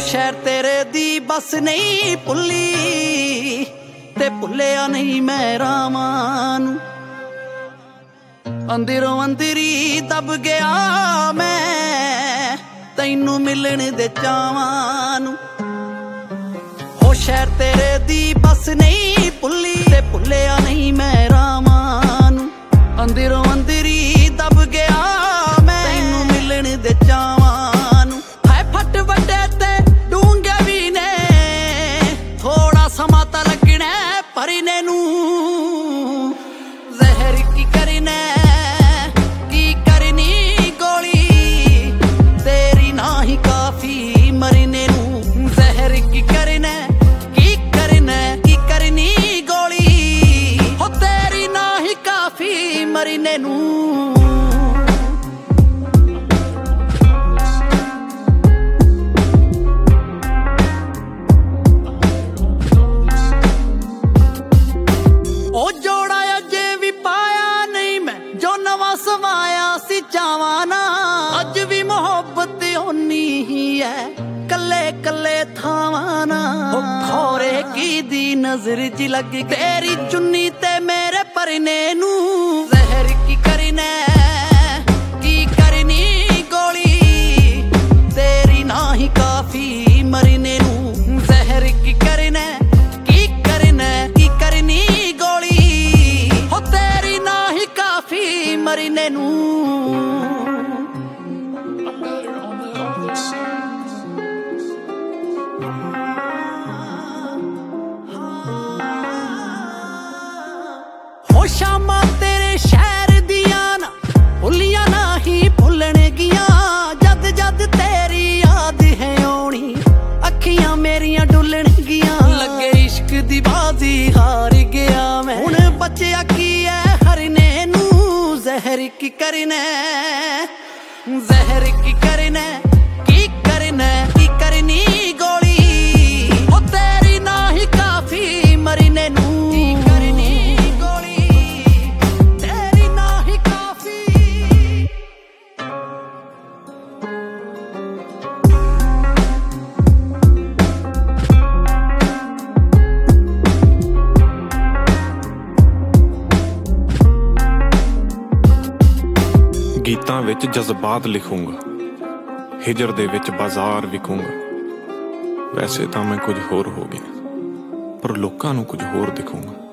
ਸ਼ਹਿਰ ਤੇਰੇ ਦੀ ਬਸ ਨਹੀਂ ਭੁੱਲੀ ਤੇ ਭੁੱਲਿਆ ਨਹੀਂ ਮੈਂ ਰਾਵਾਂ ਨੂੰ। ਅੰਦਰੋਂ ਅੰਦਰੀ ਦਬ ਗਿਆ ਮੈਂ ਤੈਨੂੰ ਮਿਲਣ ਦੇ ਚਾਵਾਂ ਨੂੰ। ਹੋ ਸ਼ਹਿਰ ਤੇਰੇ ਦੀ ਬਸ ਨਹੀਂ ਭੁੱਲੀ ਤੇ ਭੁੱਲਿਆ ਨਹੀਂ ਮੈਂ ਰਾਵਾਂ ਨੂੰ। ਅੰਦਰੋਂ ਅੰਦਰੀ ਦਬ ਗਿਆ ਮੈਂ ਤੈਨੂੰ ਮਿਲਣ ਦੇ ਚਾਵਾਂ ਨੂੰ। ਹੈ ਫੱਟ ਵੱਡੇ ਤੇ ਡੂੰਘੇ ਵੀ ਨੇ ਥੋੜਾ ਸਮਾਂ ਤਾਂ ਲੱਗਣਾ ਭਰਨੇ ਨੂੰ। ਜ਼ਹਿਰ ਕੀ ਕਰਨਾ ਕੀ ਕਰਨੀ ਗੋਲੀ ਤੇਰੀ ਨਾ ਹੀ ਕਾਫੀ ਮਰਨੇ ਨੂੰ। ਜ਼ਹਿਰ ਕੀ ਕਰਨਾ ਕੀ ਕਰਨਾ ਕੀ ਕਰਨੀ ਗੋਲੀ ਹੋ ਤੇਰੀ ਨਾ ਹੀ ਕਾਫੀ ਮਰਨੇ ਨੂੰ। ਉਹ ਜੋੜਾ ਅਜੇ ਵੀ ਪਾਇਆ ਨਹੀਂ ਮੈਂ ਜੋ ਨਵਾਂ ਸਵਾਇਆ ਸੀ ਚਾਵਾਂ ਨਾ। ਅੱਜ ਵੀ ਮੁਹੱਬਤ ਓਨੀ ਹੀ ਹੈ ਕੱਲੇ ਕੱਲੇ ਥਾਵਾਂ ਨਾ। ਖੋਰੇ ਕੀ ਦੀ ਨਜ਼ਰ ਚ ਲੱਗ ਤੇਰੀ ਚੁੰਨੀ ਤੇ ਮੇਰੇ ਪਰਨੇ ਨੂੰ। ਜ਼ਹਿਰ ਕੀ ਕਰਨਾ ਕੀ ਕਰਨੀ ਗੋਲੀ ਤੇਰੀ ਨਾ ਹੀ ਕਾਫੀ ਮਰਨੇ ਨੂੰ। ਜ਼ਹਿਰ ਕੀ ਕਰਨਾ ਕੀ ਕਰਨਾ ਕੀ ਕਰਨੀ ਗੋਲੀ ਹੋ ਤੇਰੀ ਨਾ ਹੀ ਕਾਫੀ ਮਰਨੇ ਨੂੰ। ਹੋ ਸ਼ਾਮਾਂ ਤੇਰੇ ਸ਼ਹਿਰ ਦੀਆਂ ਨਾ ਭੁੱਲੀਆਂ ਨਾ ਹੀ ਭੁੱਲਣਗੀਆਂ। ਜਦ ਜਦ ਤੇਰੀ ਯਾਦ ਹੈ ਆਉਣੀ ਅੱਖੀਆਂ ਮੇਰੀਆਂ ਡੁੱਲਣਗੀਆਂ। ਲੱਗੇ ਇਸ਼ਕ ਦੀ ਬਾਜ਼ੀ ਹਾਰ ਗਿਆ ਮੈਂ ਹੁਣ ਬਚਿਆ ਕੀ ਐ ਹਰਨੇ ਨੂੰ। ਜ਼ਹਿਰ ਕੀ ਕਰਨਾ ਜ਼ਹਿਰ ਕੀ ਕਰਨਾ ਕੀ ਕਰਨਾ ਕੀ ਕਰਨੀ ਗੋਲੀ ਹੋ ਤੇਰੀ ਨਾ ਹੀ ਕਾਫੀ ਮਰਨੇ ਨੂੰ। ਕੀ ਕਰਨੀ ਗੋਲੀ ਤੇਰੀ ਨਾ ਹੀ ਕਾਫੀ। ਗੀਤਾਂ ਵਿੱਚ ਜਜ਼ਬਾਤ ਲਿਖੂੰਗਾ ਹਿਜਰ ਦੇ ਵਿੱਚ ਬਾਜ਼ਾਰ ਵਿਕੂੰਗਾ। ਵੈਸੇ ਤਾਂ ਮੈਂ ਕੁਝ ਹੋਰ ਹੋ ਗਿਆ ਪਰ ਲੋਕਾਂ ਨੂੰ ਕੁਝ ਹੋਰ ਦਿਖੂੰਗਾ।